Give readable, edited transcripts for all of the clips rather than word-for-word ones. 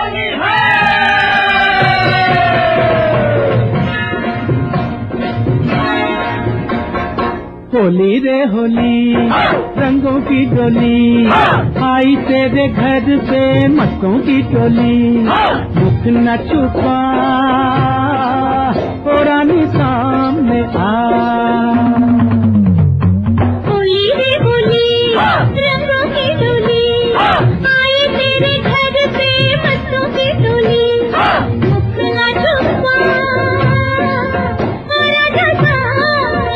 होली रे होली रंगों की डोली आई तेरे घर से मटकों की टोली मुख न छुपा ओ रानी सामने आ। होली रे होली रंगों की डोली आई तेरे घर से मटकों की टोली मुख न छुपा ओ राजा सामने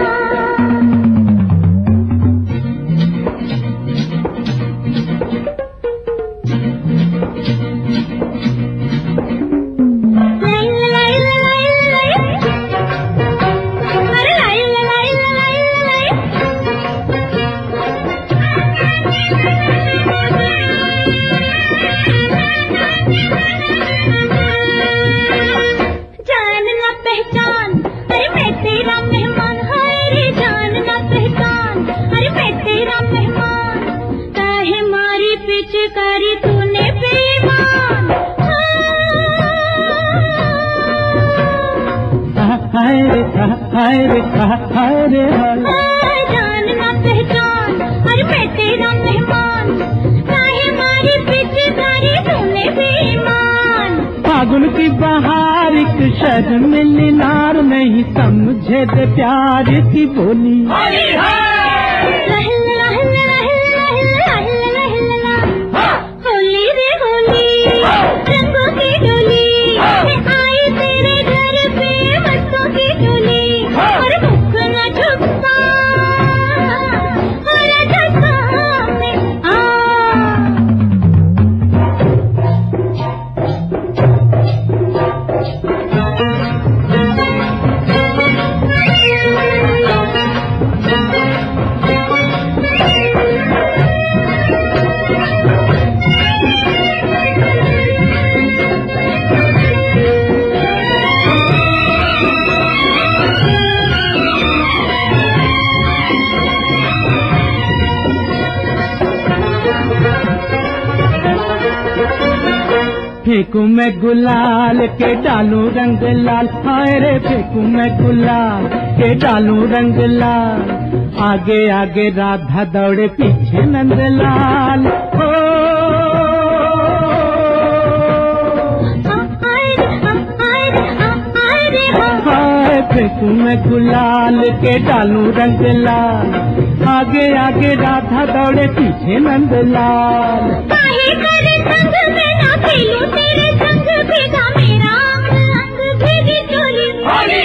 करी तूने बेईमान हाय रे हाय रे हाय रे हाय जान ना पहचान अरे मैं तेरा मेहमान काहे मारी पीछे करी तूने बेईमान। फागुन की बहार एक शर्म मिलनार नहीं समझे दे प्यार की बोली। होली रे होली रंगों की डोली आई तेरे घर पे मटकों की टोली और मुख न छुपा और राजा सामने आ। फेंकू मैं गुलाल के डालू रंग लाल हाय रे फेंकू मैं गुलाल के डालू रंग लाल आगे आगे राधा दौड़े पीछे नंदलाल हो। हाय फेंकू मैं गुलाल के डालू रंग लाल आगे आगे राधा दौड़े पीछे नंदलाल। खेलूं तेरे संग भेगा मेरा अंग भेगी चोली होली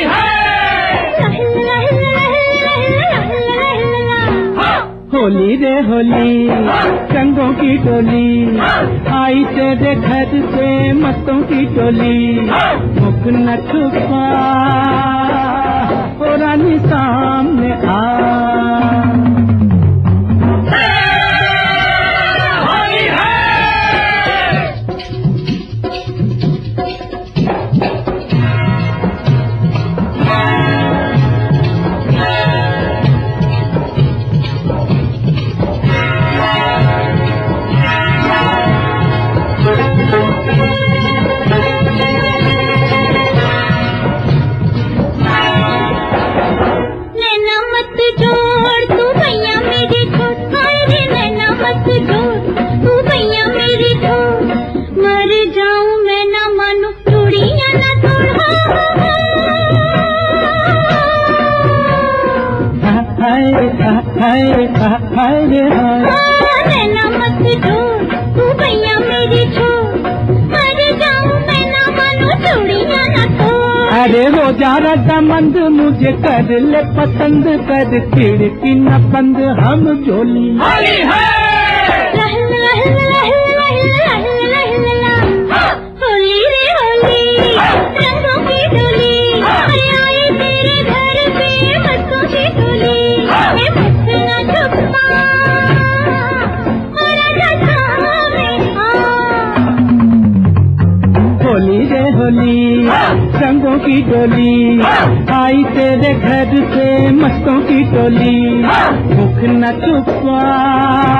होली रे होली रंगों की टोली आई तेरे घर से मस्तों की टोली मुख न छुपा ओ रानी सामने आ। अरे रोजा रजा मंद मुझे कर ले पसंद कर खिड़की न बंद हम जोली। होली रे होली रंगों की डोली आई तेरे घर पे मटकों की टोली मुख न छुपा और राजा सामने आ। होली रे होली रंगों की डोली आई तेरे घर से मस्तों की टोली मुख न छुपा